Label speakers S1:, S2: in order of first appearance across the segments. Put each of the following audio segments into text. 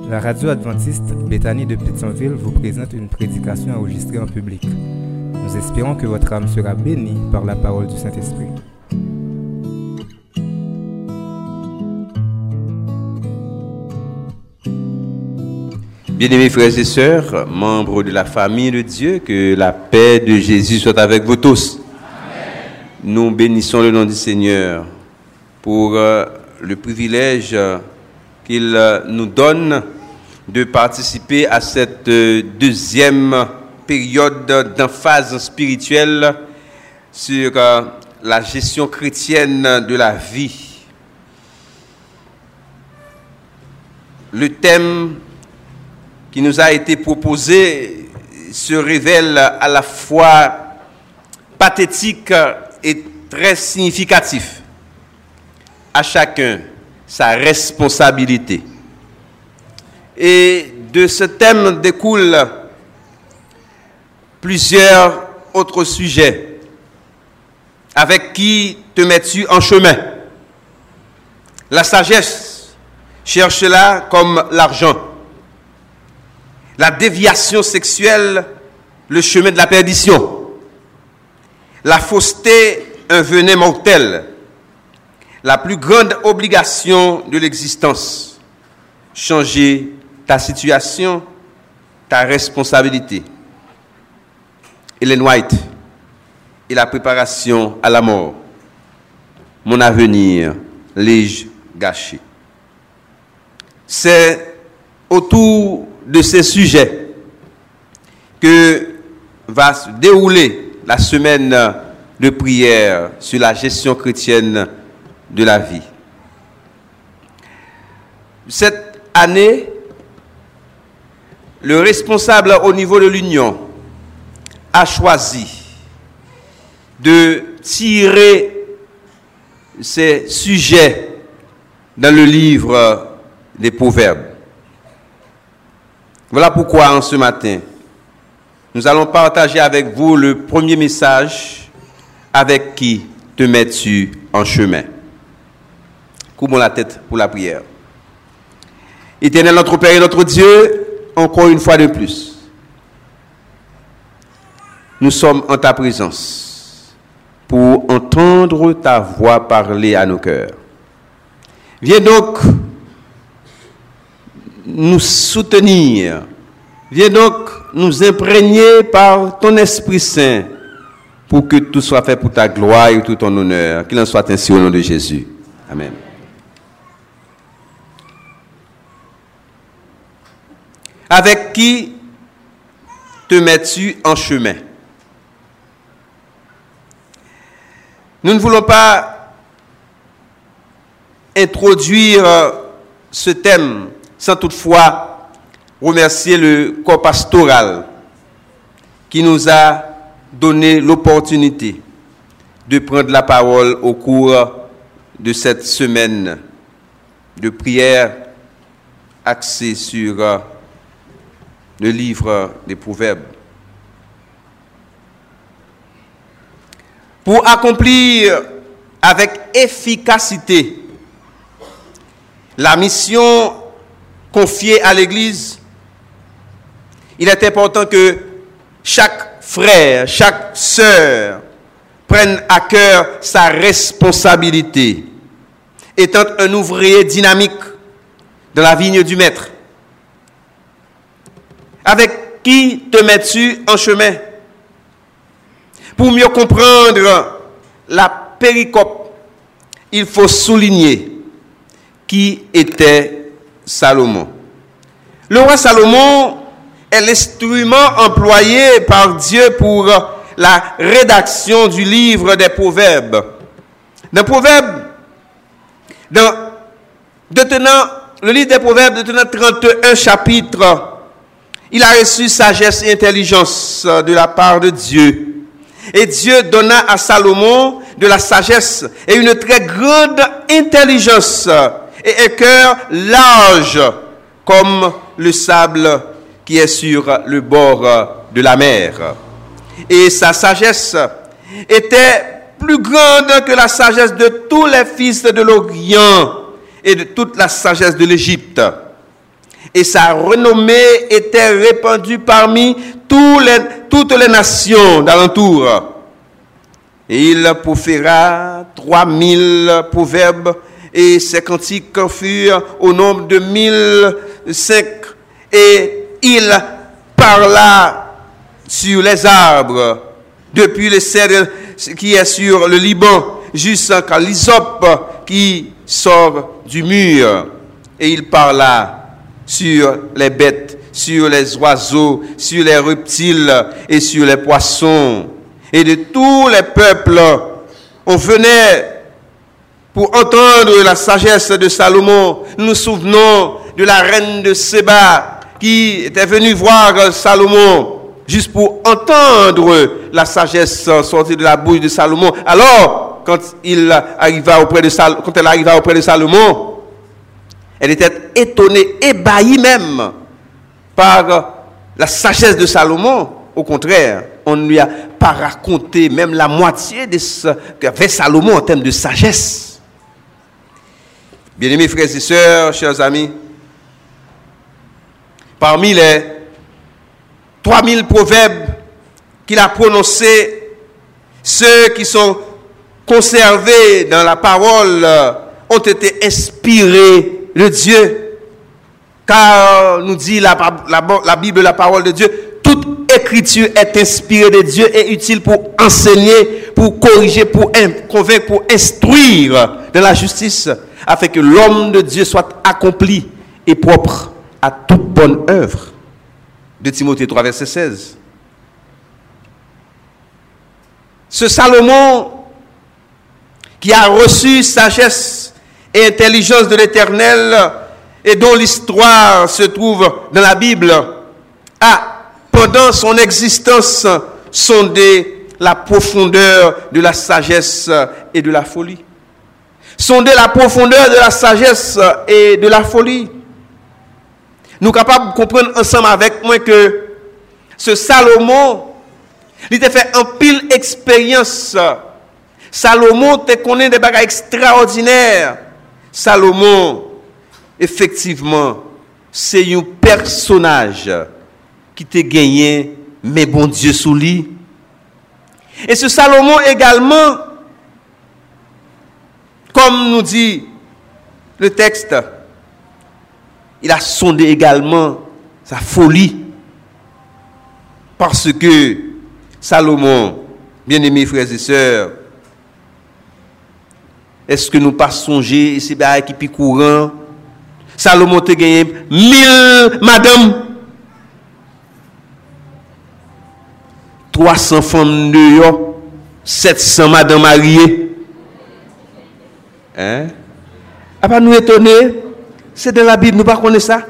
S1: La radio adventiste Béthanie de Pétionville vous présente une prédication enregistrée en public. Nous espérons que votre âme sera bénie par la parole du Saint-Esprit.
S2: Bien-aimés frères et sœurs, membres de la famille de Dieu, que la paix de Jésus soit avec vous tous. Amen. Nous bénissons le nom du Seigneur pour le privilège qu'il nous donne de participer à cette deuxième période d'emphase spirituelle sur la gestion chrétienne de la vie. Le thème qui nous a été proposé se révèle à la fois pathétique et très significatif. À chacun sa responsabilité. Et de ce thème découlent plusieurs autres sujets. Avec qui te mets-tu en chemin? La sagesse, cherche-la comme l'argent. La déviation sexuelle, le chemin de la perdition. La fausseté, un venin mortel. La plus grande obligation de l'existence. Changer ta situation, ta responsabilité. Ellen White et la préparation à la mort. Mon avenir, l'ai-je gâché? C'est autour de ces sujets que va se dérouler la semaine de prière sur la gestion chrétienne de la vie. Cette année, le responsable au niveau de l'Union a choisi de tirer ces sujets dans le livre des Proverbes. Voilà pourquoi, en ce matin, nous allons partager avec vous le premier message. Avec qui te mets-tu en chemin? Courbons la tête pour la prière. Éternel notre Père et notre Dieu, encore une fois de plus, nous sommes en ta présence pour entendre ta voix parler à nos cœurs. Viens donc nous soutenir. Viens donc nous imprégner par ton Esprit Saint pour que tout soit fait pour ta gloire et tout ton honneur. Qu'il en soit ainsi au nom de Jésus. Amen. Avec qui te mets-tu en chemin? Nous ne voulons pas introduire ce thème sans toutefois remercier le corps pastoral qui nous a donné l'opportunité de prendre la parole au cours de cette semaine de prière axée sur le livre des Proverbes. Pour accomplir avec efficacité la mission confiée à l'Église, il est important que chaque frère, chaque sœur prenne à cœur sa responsabilité, étant un ouvrier dynamique dans la vigne du Maître. Avec qui te mets-tu en chemin? Pour mieux comprendre la péricope, il faut souligner qui était Salomon. Le roi Salomon est l'instrument employé par Dieu pour la rédaction du livre des Proverbes. Le livre des Proverbes détenant 31 chapitres, il a reçu sagesse et intelligence de la part de Dieu. Et Dieu donna à Salomon de la sagesse et une très grande intelligence et un cœur large comme le sable qui est sur le bord de la mer. Et sa sagesse était plus grande que la sagesse de tous les fils de l'Orient et de toute la sagesse de l'Égypte. et sa renommée était répandue parmi toutes les nations d'alentour. Et il proféra 3000 proverbes, et ses cantiques furent au nombre de 1005. Et il parla sur les arbres, depuis le cèdre qui est sur le Liban, jusqu'à l'hysope qui sort du mur. Et il parla sur les bêtes, sur les oiseaux, sur les reptiles et sur les poissons. Et de tous les peuples, on venait pour entendre la sagesse de Salomon. Nous nous souvenons de la reine de Séba qui était venue voir Salomon juste pour entendre la sagesse sortir de la bouche de Salomon. Alors, quand elle arriva auprès de Salomon, elle était étonnée, ébahie même par la sagesse de Salomon. Au contraire, on ne lui a pas raconté même la moitié de ce qu'avait Salomon en termes de sagesse. Bien-aimés frères et sœurs, chers amis, parmi les 3000 proverbes qu'il a prononcés, ceux qui sont conservés dans la parole ont été inspirés de Dieu. Car nous dit la Bible, la parole de Dieu, toute écriture est inspirée de Dieu et utile pour enseigner, pour corriger, pour convaincre, pour instruire de la justice, afin que l'homme de Dieu soit accompli et propre à toute bonne œuvre. De Timothée 3, verset 16. Ce Salomon, qui a reçu sagesse et intelligence de l'Éternel, et dont l'histoire se trouve dans la Bible, a, pendant son existence, sondé la profondeur de la sagesse et de la folie. Sondé la profondeur de la sagesse et de la folie. Nous sommes capables de comprendre ensemble avec moi que ce Salomon, il a fait un pile expérience. Salomon te connaît des bagages extraordinaires. Salomon, effectivement, c'est un personnage qui t'a gagné, mais bon Dieu sous lui. Et ce Salomon également, comme nous dit le texte, il a sondé également sa folie. Parce que Salomon, bien-aimés frères et sœurs, est-ce que nous pas songer, c'est bien qui est courant, Salomon a gagné 1000 madames, 300 femmes de yo, 700 madames mariées. Hein? À pas nous étonner, c'est dans la Bible, nous pas connaître ça.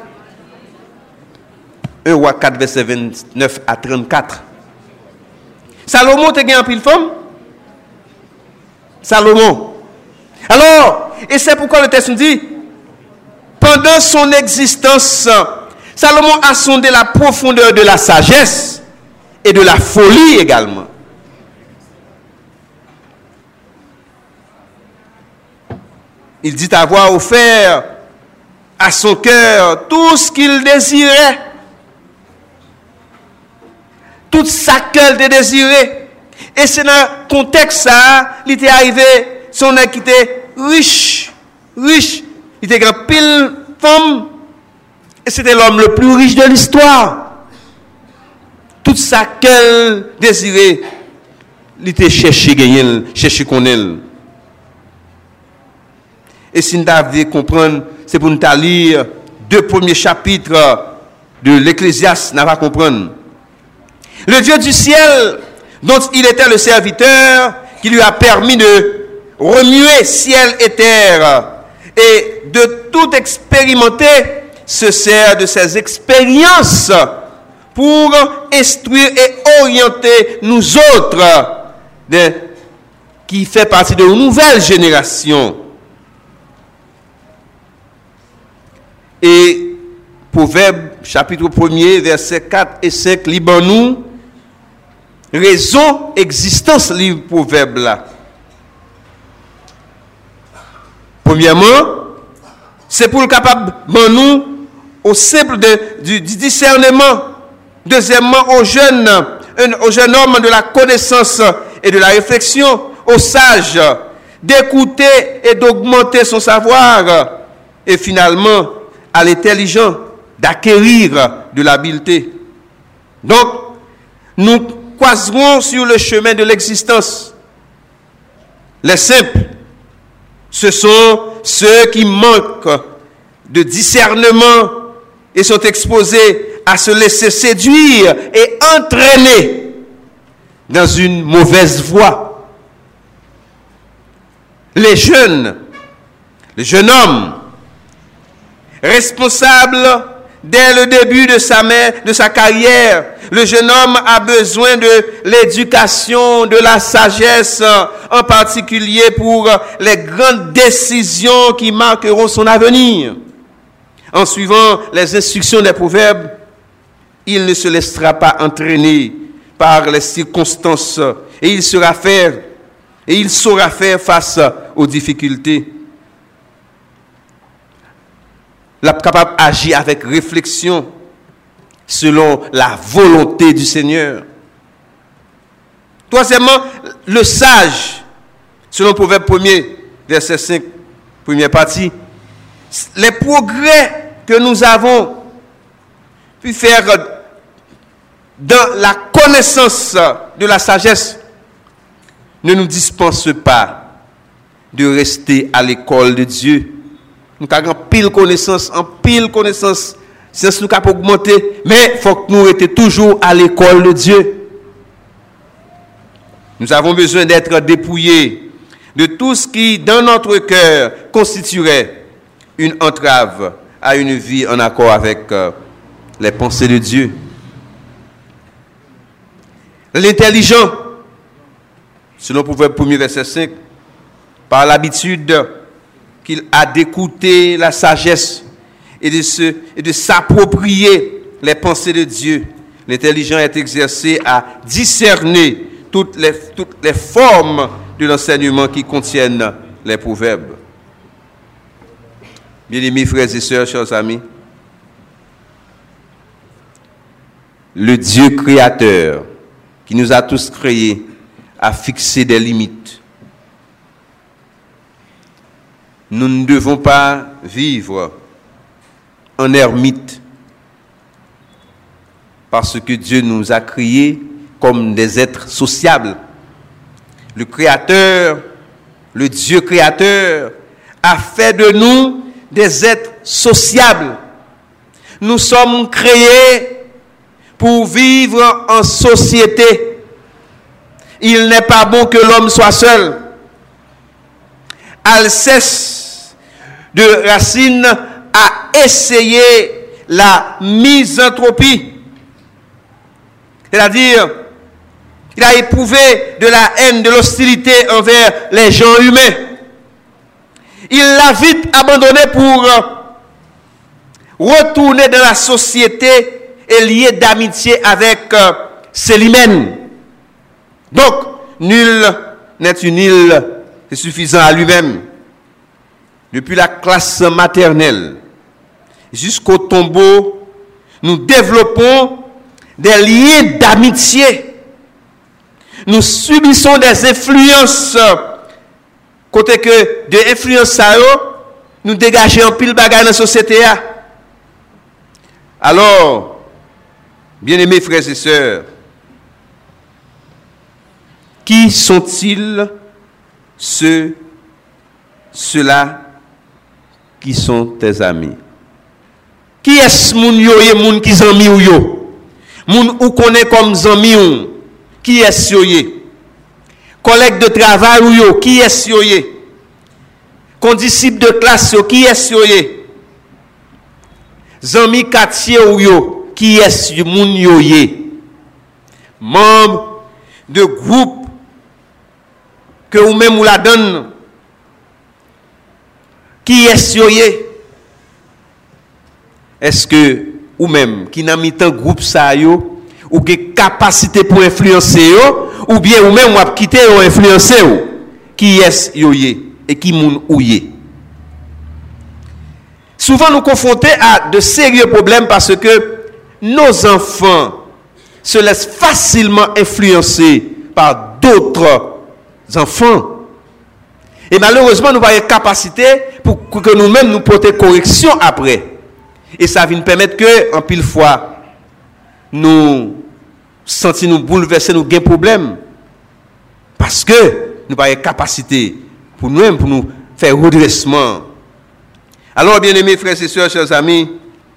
S2: 1 Roi 4, verset 29 à 34. Salomon a gagné un pile femme. Salomon. Alors, et c'est pourquoi le texte nous dit, pendant son existence, Salomon a sondé la profondeur de la sagesse et de la folie également. Il dit avoir offert à son cœur tout ce qu'il désirait. Tout ça qu'elle désirait. Et c'est dans le contexte ça, il était arrivé, son homme qui était riche. Il était grand pile femme. Et c'était l'homme le plus riche de l'histoire. Tout ça qu'elle désirait, il était cherché gagner, cherché connaître. Et si nous devons comprendre, c'est pour nous lire 2 premiers chapitres de l'Ecclésiaste, nous allons comprendre. Le Dieu du ciel, dont il était le serviteur, qui lui a permis de remuer ciel et terre, et de tout expérimenter, se sert de ses expériences pour instruire et orienter nous autres, qui fait partie de une nouvelle génération. Et Proverbe, chapitre 1er, versets 4 et 5, liban-nous, raison, existence, livre Proverbe là. Premièrement, c'est pour le capable de nous au simple du discernement. Deuxièmement, au jeune homme de la connaissance et de la réflexion, au sage d'écouter et d'augmenter son savoir. Et finalement, à l'intelligent d'acquérir de l'habileté. Donc, nous croiserons sur le chemin de l'existence. Les simples, ce sont ceux qui manquent de discernement et sont exposés à se laisser séduire et entraîner dans une mauvaise voie. Les jeunes hommes, responsables dès le début de sa carrière, le jeune homme a besoin de l'éducation, de la sagesse, en particulier pour les grandes décisions qui marqueront son avenir. En suivant les instructions des proverbes, il ne se laissera pas entraîner par les circonstances et il saura faire face aux difficultés. Capable d'agir avec réflexion selon la volonté du Seigneur. Troisièmement, le sage, selon Proverbe 1er, verset 5, première partie, les progrès que nous avons pu faire dans la connaissance de la sagesse ne nous dispensent pas de rester à l'école de Dieu. Nous avons en pile connaissance, science nous a augmenté, mais il faut que nous restions toujours à l'école de Dieu. Nous avons besoin d'être dépouillés de tout ce qui, dans notre cœur, constituerait une entrave à une vie en accord avec les pensées de Dieu. L'intelligent, selon Proverbe 1er, verset 5, par l'habitude qu'il a d'écouter la sagesse et de s'approprier les pensées de Dieu. L'intelligent est exercé à discerner toutes les formes de l'enseignement qui contiennent les proverbes. Bien-aimés frères et sœurs, chers amis, le Dieu créateur qui nous a tous créés a fixé des limites. Nous ne devons pas vivre en ermite parce que Dieu nous a créés comme des êtres sociables. Le Créateur, le Dieu créateur, a fait de nous des êtres sociables. Nous sommes créés pour vivre en société. Il n'est pas bon que l'homme soit seul. Alceste de Racine a essayé la misanthropie. C'est-à-dire, il a éprouvé de la haine, de l'hostilité envers les gens humains. Il l'a vite abandonné pour retourner dans la société et lier d'amitié avec Célimène. Donc, nul n'est une île suffisant à lui-même. Depuis la classe maternelle jusqu'au tombeau, nous développons des liens d'amitié. Nous subissons des influences. Côté que de influence à eux, nous dégageons un pile bagage dans la société. Alors, bien-aimés frères et sœurs, qui sont-ils ceux-là qui sont tes amis? Qui est-ce moun yo et moun qui zami ou yo? Moun ou connaît comme zami ou? Qui est-ce yo? Collègue de travail ou yo? Qui est-ce yo? Condisciple de classe yo? Qui est-ce yo? Zami quartier ou yo? Qui est-ce moun yo? Membre de groupe que ou même ou la donne. Qui est-ce yo? Est-ce que ou même qui n'a mis tant groupe ça yo ou qui capacité pour influencer yo ou bien ou même ou a quitter ou influencer ou? Qui est-ce yo et qui moun ou? souvent nous confrontés à de sérieux problèmes parce que nos enfants se laissent facilement influencer par d'autres enfants. Et malheureusement, nous avons une capacité pour que nous-mêmes nous portions correction après. Et ça vient nous permettre que, en pile fois, nous sentons nous bouleverser, nous gagnons problème. Parce que nous avons une capacité pour nous-mêmes, pour nous faire redressement. Alors, bien-aimés frères et sœurs, chers amis,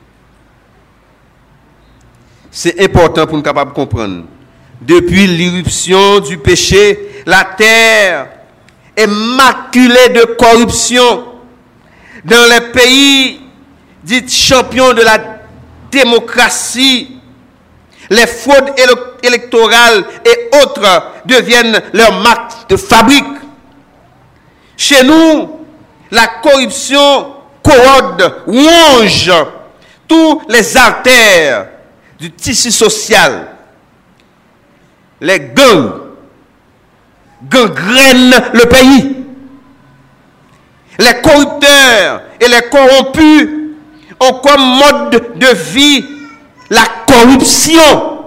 S2: c'est important pour nous capables de comprendre. Depuis l'irruption du péché, la terre est maculée de corruption. Dans les pays dits champions de la démocratie, les fraudes électorales et autres deviennent leur marque de fabrique. Chez nous, la corruption corrode, ronge tous les artères du tissu social. Les gangs gangrènent le pays. Les corrupteurs et les corrompus ont comme mode de vie la corruption.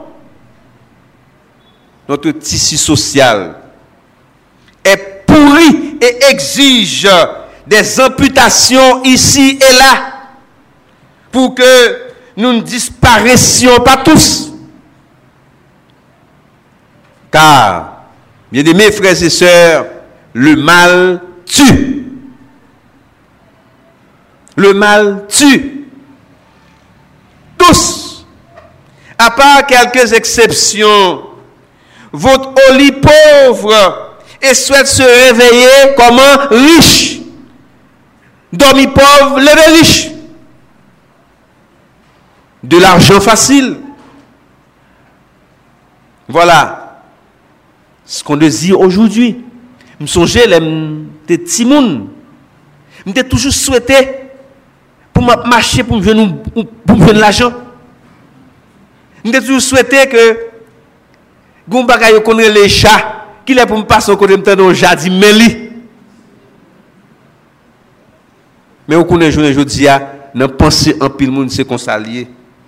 S2: Notre tissu social est pourri et exige des amputations ici et là pour que nous ne disparaissions pas tous. Car, bien-aimés frères et sœurs, le mal tue. Le mal tue. Tous. À part quelques exceptions, votre au lit pauvre et souhaite se réveiller comme un riche. Dormi pauvre, lever riche. De l'argent facile. Voilà ce qu'on désire aujourd'hui. Je me songeais, les petits moun. Je toujours souhaité pour marcher pour me donner l'argent. Je toujours souhaité que Goumba yo connaît les chats qui est pour me passer au côté de mon jardin Meli. Mais on connaît aujourd'hui dans penser en pile monde c'est comme ça lié.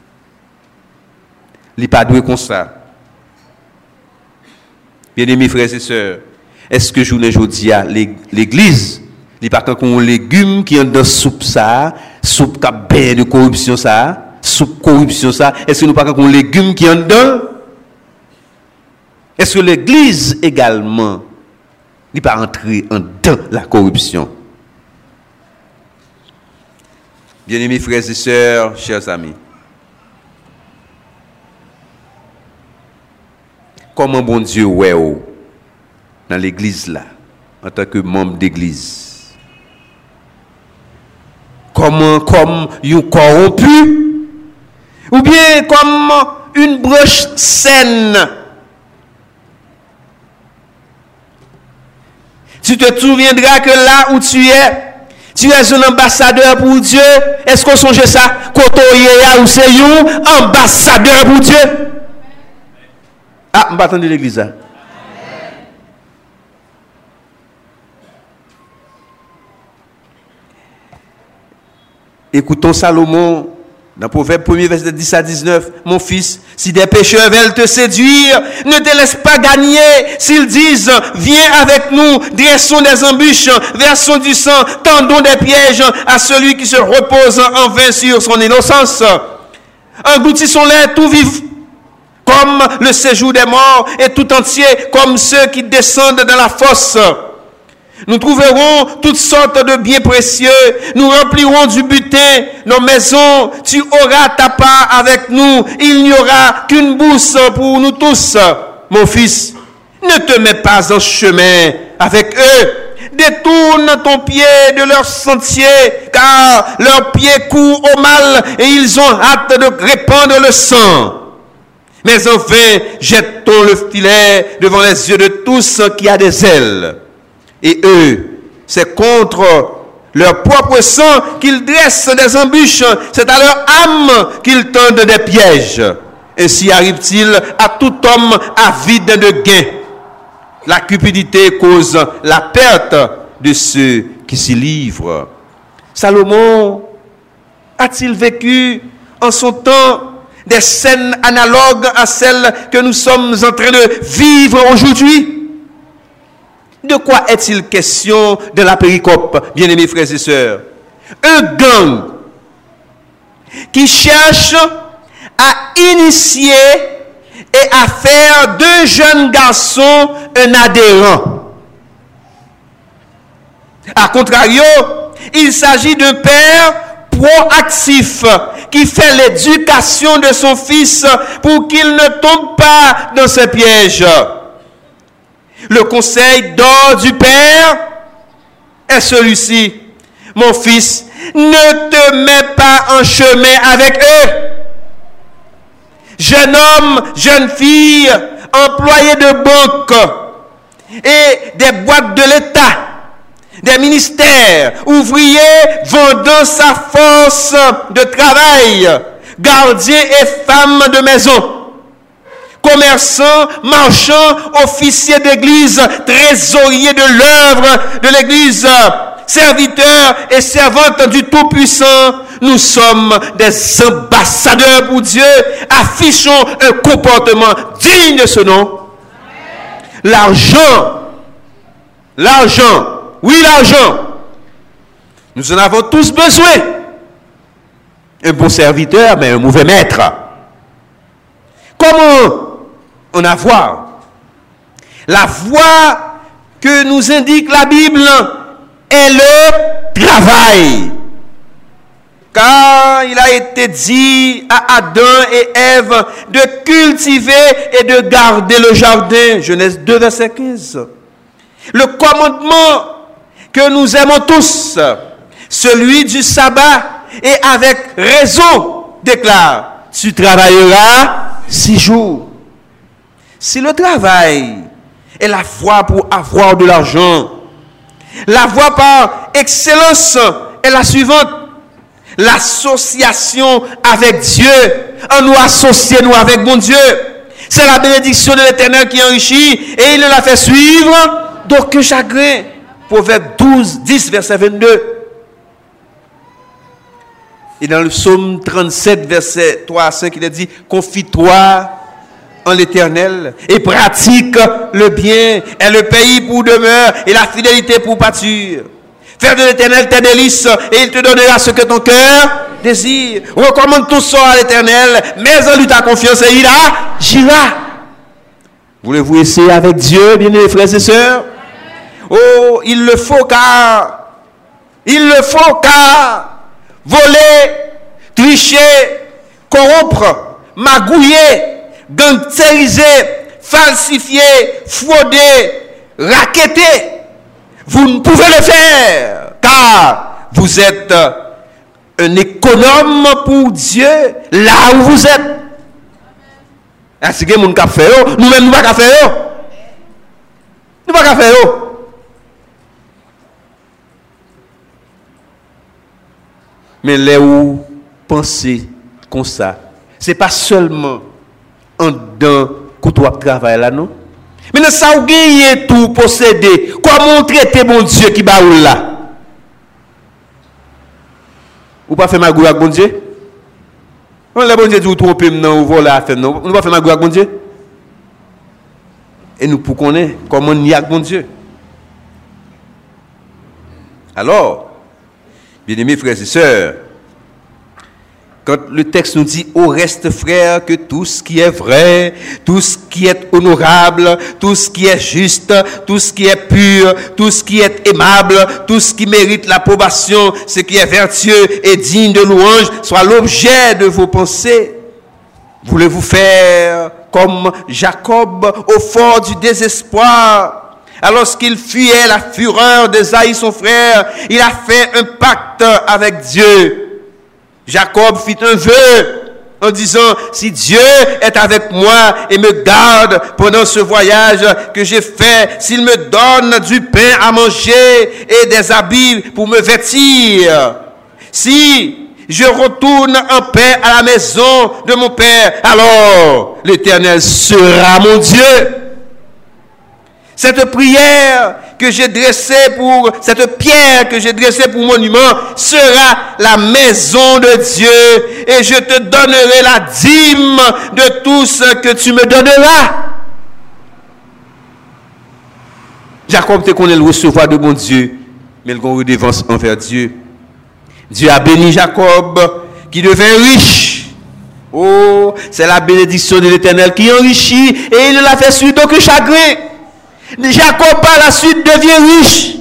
S2: Li pas doué comme ça. Bien-aimés frères et sœurs, est-ce que journée aujourd'hui l'église li pas comme un légume qui est dans soupe ça, soupe qui a de corruption ça, soupe corruption ça, est-ce que nous pas comme un légume qui est dedans? Est-ce que l'église également n'est pas entrée dans la corruption? Bien-aimés frères et sœurs, chers amis, comment bon Dieu ouais dans l'église là, en tant que membre d'église? Comment comme un corrompu? Ou bien comme une broche saine? Tu te souviendras que là où tu es un ambassadeur pour Dieu. Est-ce qu'on songe ça? Kotoye ou c'est un ambassadeur pour Dieu? Ah, je vais attendre l'église. Écoutons Salomon dans Proverbe 1er, verset 10 à 19. Mon fils, si des pécheurs veulent te séduire, ne te laisse pas gagner. S'ils disent, viens avec nous, dressons des embûches, versons du sang, tendons des pièges à celui qui se repose en vain sur son innocence. Engloutissons-les tout vifs, comme le séjour des morts, et tout entier, comme ceux qui descendent dans la fosse. Nous trouverons toutes sortes de biens précieux. Nous remplirons du butin nos maisons. Tu auras ta part avec nous. Il n'y aura qu'une bourse pour nous tous. Mon fils, ne te mets pas en chemin avec eux. Détourne ton pied de leur sentier, car leurs pieds courent au mal et ils ont hâte de répandre le sang. Mais enfin, jette-t-on le filet devant les yeux de tous qui a des ailes. Et eux, c'est contre leur propre sang qu'ils dressent des embûches. C'est à leur âme qu'ils tendent des pièges. Ainsi arrive-t-il à tout homme avide de gain. La cupidité cause la perte de ceux qui s'y livrent. Salomon a-t-il vécu en son temps des scènes analogues à celles que nous sommes en train de vivre aujourd'hui? De quoi est-il question de la péricope, bien-aimés frères et sœurs? Un gang qui cherche à initier et à faire deux jeunes garçons un adhérent. A contrario, il s'agit d'un père proactif qui fait l'éducation de son fils pour qu'il ne tombe pas dans ce piège. Le conseil d'or du père est celui-ci. Mon fils, ne te mets pas en chemin avec eux. Jeune homme, jeune fille, employé de banque et des boîtes de l'État, des ministères, ouvriers vendant sa force de travail, gardiens et femmes de maison, commerçants, marchands, officiers d'église, trésoriers de l'œuvre de l'église, serviteurs et servantes du Tout-Puissant, nous sommes des ambassadeurs pour Dieu. Affichons un comportement digne de ce nom. L'argent, oui, l'argent, nous en avons tous besoin. Un bon serviteur, mais un mauvais maître. Comment en avoir? La voie que nous indique la Bible est le travail. Car il a été dit à Adam et Ève de cultiver et de garder le jardin. Genèse 2, verset 15. Le commandement que nous aimons tous, celui du sabbat, et avec raison, déclare, tu travailleras 6 jours. Si le travail est la voie pour avoir de l'argent, la voie par excellence est la suivante. L'association avec Dieu. En nous associer nous avec mon Dieu. C'est la bénédiction de l'Éternel qui enrichit et il ne la fait suivre d'aucun chagrin. Proverbe 12, 10, verset 22. Et dans le psaume 37, verset 3 à 5, il est dit, confie-toi en l'Éternel et pratique le bien et le pays pour demeure et la fidélité pour pâture. Faire de l'Éternel tes délices et il te donnera ce que ton cœur désire. Recommande tout ça à l'Éternel, mais en lui ta confiance et il agira. Voulez-vous essayer avec Dieu, bien-aimés frères et sœurs? Oh, il le faut car voler, tricher, corrompre, magouiller, gangstériser, falsifier, frauder, racketter. Vous ne pouvez le faire car vous êtes un économe pour Dieu là où vous êtes. Est-ce que mon café nous-mêmes nous pas café nous pas café mais là où penser comme ça, c'est pas seulement en dedans que tu travailles là non. Mais ne ça ou gagner tout posséder. Comment traiter mon Dieu qui baoule là? Ou pas faire magouille avec mon Dieu? On le bon Dieu dit ou tromper non ou voler à faire non. On pas faire magouille avec mon Dieu. Et nous pour connaître comment on y a avec mon Dieu. Alors, bien-aimés frères et sœurs, quand le texte nous dit au reste frère que tout ce qui est vrai, tout ce qui est honorable, tout ce qui est juste, tout ce qui est pur, tout ce qui est aimable, tout ce qui mérite l'approbation, ce qui est vertueux et digne de louange, soit l'objet de vos pensées. Voulez-vous faire comme Jacob au fort du désespoir? Alors qu'il fuyait la fureur d'Ésaïe son frère, il a fait un pacte avec Dieu. Jacob fit un vœu en disant, si Dieu est avec moi et me garde pendant ce voyage que j'ai fait, s'il me donne du pain à manger et des habits pour me vêtir, si je retourne en paix à la maison de mon père, alors l'Éternel sera mon Dieu. Cette prière que j'ai dressée pour, cette pierre que j'ai dressée pour monument sera la maison de Dieu et je te donnerai la dîme de tout ce que tu me donneras. Jacob te connaît le recevoir de bon Dieu, mais il a une redevance envers Dieu. Dieu a béni Jacob qui devint riche. Oh, c'est la bénédiction de l'Éternel qui enrichit et il ne l'a fait suivre d'aucun chagrin. Jacob par la suite devient riche.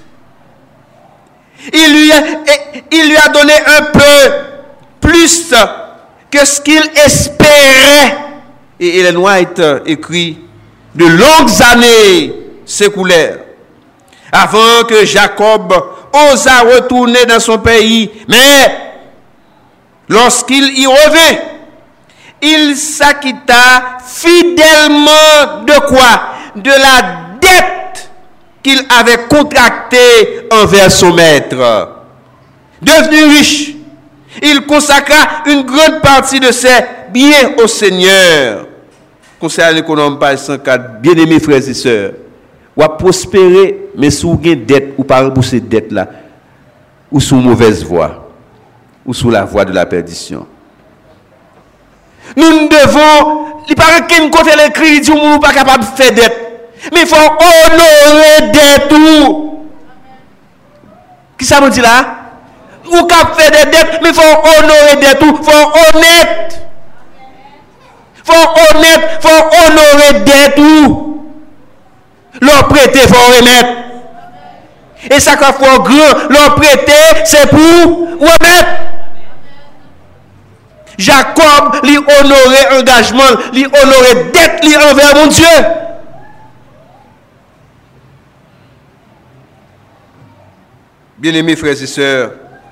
S2: Il lui a donné un peu plus que ce qu'il espérait. Et Ellen White écrit, de longues années s'écoulèrent avant que Jacob osa retourner dans son pays. Mais lorsqu'il y revint, il s'acquitta fidèlement de quoi? De la dette qu'il avait contractée envers son maître. Devenu riche, il consacra une grande partie de ses biens au Seigneur. Conseil à l'économe, page 104, bien-aimés frères et sœurs, ou à prospérer, mais sous une dette, ou pas rembourser dette là, ou sous mauvaise voie, ou sous la voie de la perdition. Nous devons, il paraît qu'il côté les crédits, nous ne sommes pas capables de faire dette. Mais il faut honorer dette tout. Qui ça me dit là? Ou cap faire des dettes, mais il faut honorer dette tout. Il faut honnête. Faut honnête, faut honorer dette tout. Leur prêter, il faut remettre. Et ça qu'il faut grand, leur prêter, c'est pour remettre. Jacob lui honorait engagement, lui honorait dette lui envers mon Dieu. Bien-aimés frères et sœurs,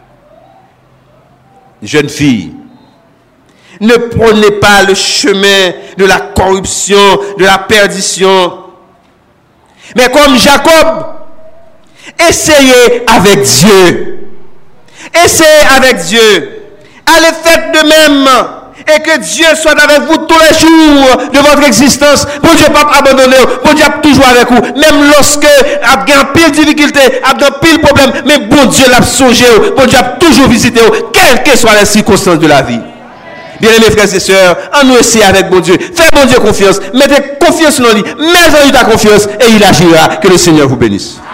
S2: jeunes filles, ne prenez pas le chemin de la corruption, de la perdition. Mais comme Jacob, essayez avec Dieu. Essayez avec Dieu. Allez, faites de même. Et que Dieu soit avec vous tous les jours de votre existence. Bon Dieu pas abandonner. Bon Dieu toujours avec vous. Même lorsque il y a pile difficulté, il y a pile problème, mais bon Dieu l'a songé. Bon Dieu a toujours visité, quelles que soient les circonstances de la vie. Bien-aimés frères et sœurs, on nous essaie avec bon Dieu. Faites bon Dieu confiance. Mettez confiance en lui. Mettez en lui ta confiance et il agira. Que le Seigneur vous bénisse.